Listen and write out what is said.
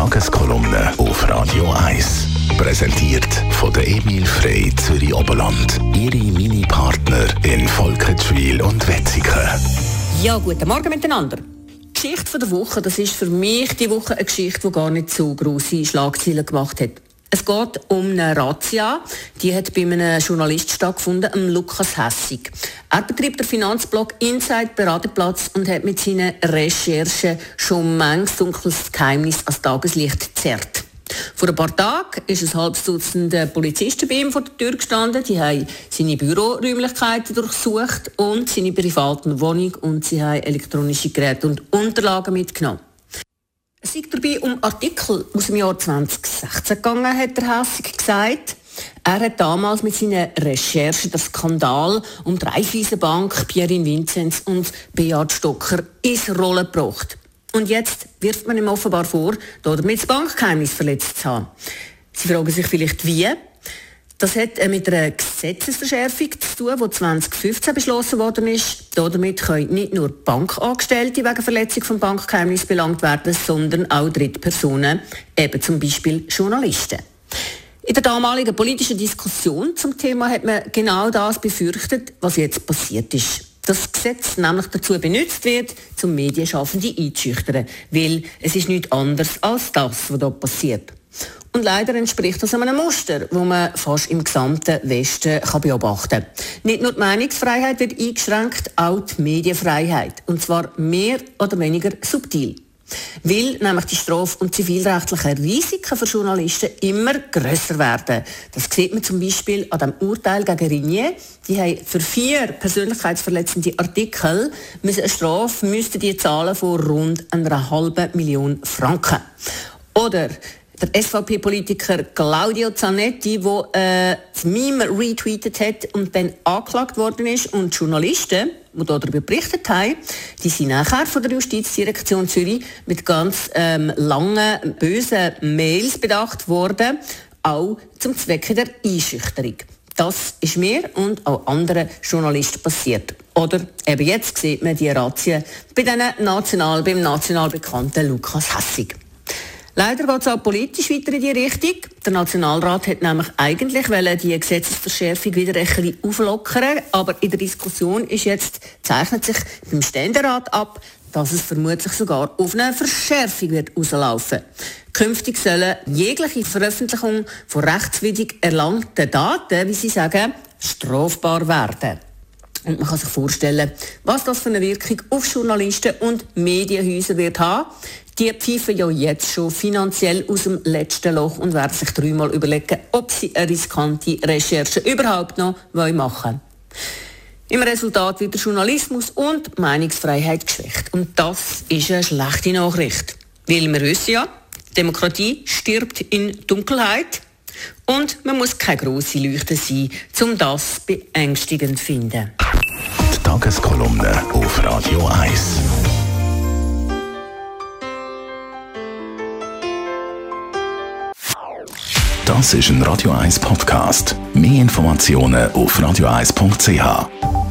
Tageskolumne auf Radio 1. Präsentiert von der Emil Frey Zürich Oberland. Ihre Mini-Partner in Volketschwil und Wetzikon. Ja, guten Morgen miteinander. Die Geschichte der Woche, das ist für mich die Woche eine Geschichte, die gar nicht so grosse Schlagzeilen gemacht hat. Es geht um eine Razzia, die hat bei einem Journalist stattgefunden, Lukas Hässig. Er betreibt den Finanzblog Inside Berateplatz und hat mit seinen Recherchen schon manches dunkles Geheimnis ans Tageslicht gezerrt. Vor ein paar Tagen ist ein halbes Dutzend Polizisten bei ihm vor der Tür gestanden. Die haben seine Büroräumlichkeiten durchsucht und seine private Wohnung und sie haben elektronische Geräte und Unterlagen mitgenommen. Es geht dabei um Artikel aus dem Jahr 2016 gegangen, hat der Hässig gesagt. Er hat damals mit seinen Recherchen den Skandal um die Raiffeisenbank, Pierin Vinzenz und Beat Stocker ins Rollen gebracht. Und jetzt wirft man ihm offenbar vor, damit das Bankgeheimnis verletzt zu haben. Sie fragen sich vielleicht, wie? Das hat mit einer Gesetzesverschärfung zu tun, die 2015 beschlossen worden ist. Damit können nicht nur Bankangestellte wegen Verletzung von Bankgeheimnis belangt werden, sondern auch Drittpersonen, eben zum Beispiel Journalisten. In der damaligen politischen Diskussion zum Thema hat man genau das befürchtet, was jetzt passiert ist. Das Gesetz nämlich dazu benutzt wird, um Medienschaffende einzuschüchtern, weil es ist nichts anderes als das, was dort passiert. Und leider entspricht das einem Muster, das man fast im gesamten Westen beobachten kann. Nicht nur die Meinungsfreiheit wird eingeschränkt, auch die Medienfreiheit. Und zwar mehr oder weniger subtil. Weil nämlich die straf- und zivilrechtlichen Risiken für Journalisten immer grösser werden. Das sieht man zum Beispiel an dem Urteil gegen Ringier. Die haben für 4 persönlichkeitsverletzende Artikel eine Strafe müssten die zahlen von rund 500.000 Franken. Oder der SVP-Politiker Claudio Zanetti, der das Meme retweetet hat und dann angeklagt worden ist. Und die Journalisten, die darüber berichtet haben, die sind nachher von der Justizdirektion Zürich mit ganz langen, bösen Mails bedacht worden, auch zum Zwecke der Einschüchterung. Das ist mir und auch anderen Journalisten passiert. Oder eben jetzt sieht man die Razzia beim national bekannten Lukas Hässig. Leider geht es auch politisch weiter in die Richtung. Der Nationalrat hat nämlich eigentlich die Gesetzesverschärfung wieder ein bisschen auflockern, aber in der Diskussion zeichnet sich beim Ständerat ab, dass es vermutlich sogar auf eine Verschärfung wird rauslaufen. Künftig sollen jegliche Veröffentlichung von rechtswidrig erlangten Daten, wie sie sagen, strafbar werden. Und man kann sich vorstellen, was das für eine Wirkung auf Journalisten und Medienhäuser wird haben. Die pfeifen ja jetzt schon finanziell aus dem letzten Loch und werden sich 3-mal überlegen, ob sie eine riskante Recherche überhaupt noch machen wollen. Im Resultat wird der Journalismus und die Meinungsfreiheit geschwächt. Und das ist eine schlechte Nachricht. Weil wir wissen ja, Demokratie stirbt in Dunkelheit. Und man muss keine grosse Leuchte sein, um das beängstigend zu finden. Die Tageskolumne auf Radio 1. Das ist ein Radio 1 Podcast. Mehr Informationen auf radio1.ch.